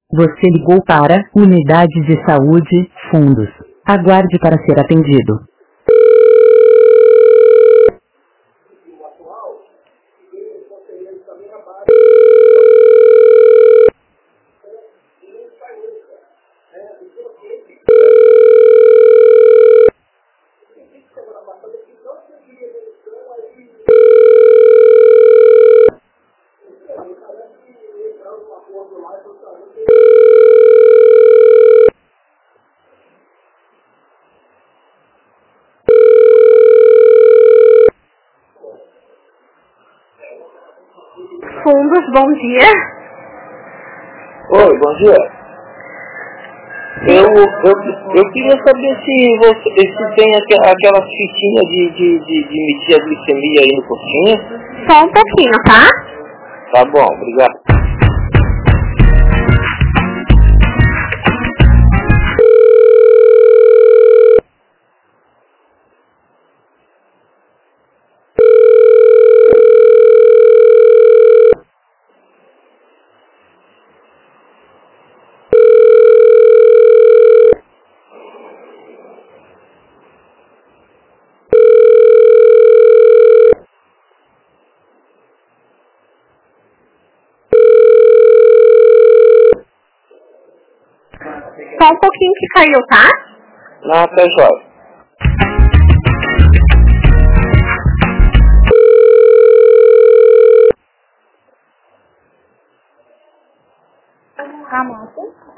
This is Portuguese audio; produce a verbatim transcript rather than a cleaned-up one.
Você ligou para Unidade de Saúde, Fundos. Aguarde para ser atendido. Fundos, bom dia. Oi, bom dia. Eu, eu, eu queria saber se você se tem aqu- aquela fitinha de, de, de, de medir a glicemia aí no postinho. Só um pouquinho, tá? Tá bom, obrigado. Só um pouquinho que caiu, tá? Não, tá jóia. Tá, moça.